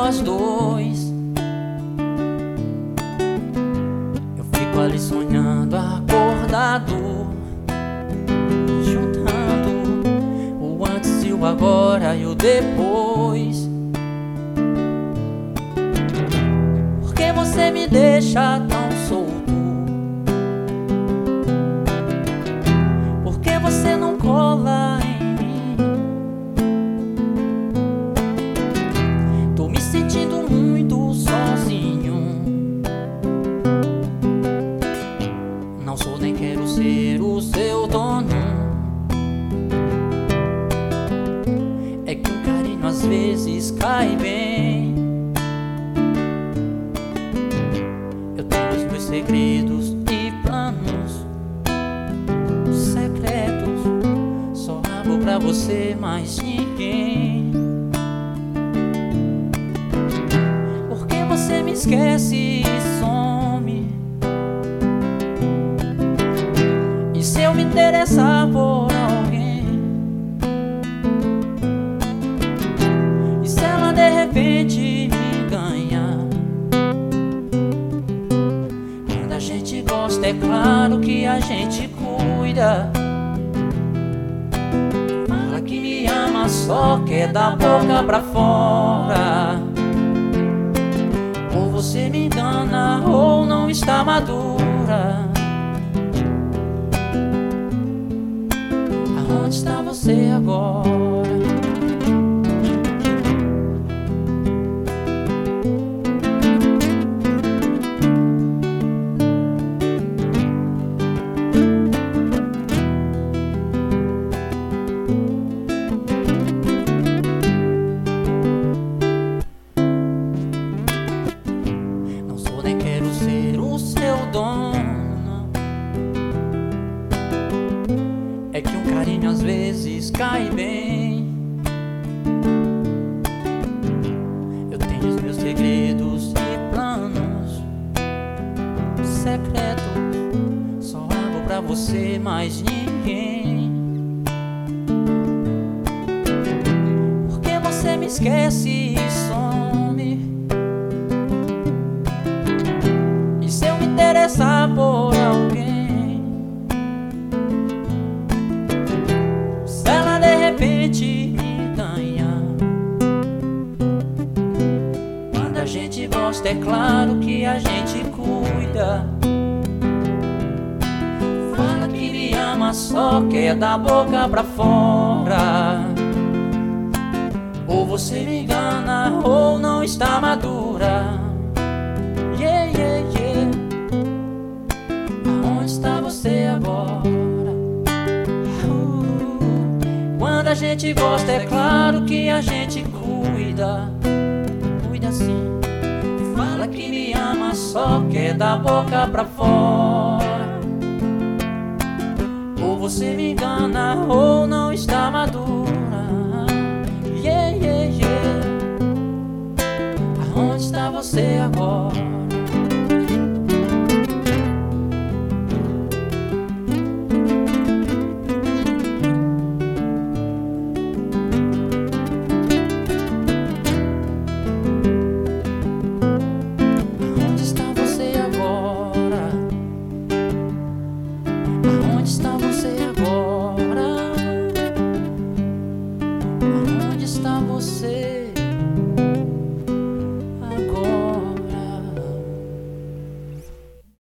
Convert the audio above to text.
nós dois. Eu fico ali sonhando, acordado, juntando o antes e o agora e o depois. Porque você me deixa tão solto? Porque você não cola em mim? Tô me sentindo muito sozinho. Não sou nem quero ser o seu dono. É que um carinho às vezes cai bem. Eu tenho os meus segredos e planos secretos. Só abro pra você, mais ninguém. Porque você me esquece e some. E se eu me interessar por alguém, e se ela de repente me ganhar? Quando a gente gosta, é claro que a gente cuida. Fala que me ama, só quer da boca pra fora. Ou você me engana ou não está madura. Aonde está você agora? Não sou nem quero ser o seu dono. É que um carinho às vezes cai bem. Eu tenho os meus segredos e planos secretos. Só abro pra você, mais ninguém. Porque você me esquece e some. E se eu me interessar por alguém, se ela de repente me ganhar? Quando a gente gosta, é claro que a gente cuida. Fala que me ama, só quer da boca pra fora. Ou você me engana ou não está madura. Yeah, yeah, yeah. Aonde está você agora? Quando a gente gosta, é claro que a gente cuida. Cuida sim. Fala que me ama, só quer da boca pra fora. Ou você me engana ou não está madura. Yeah, yeah, yeah. Aonde está você agora?